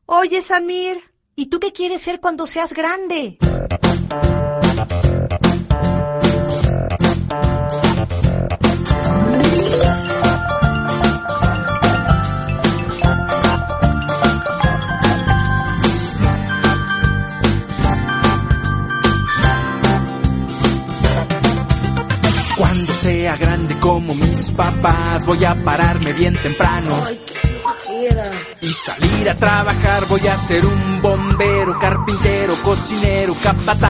Oye, Samir. ¿Y tú qué quieres ser cuando seas grande? Cuando sea grande como mis papás, voy a pararme bien temprano. Ay, qué flojera. Y salir a trabajar, voy a ser un bombero, carpintero, cocinero, capataz.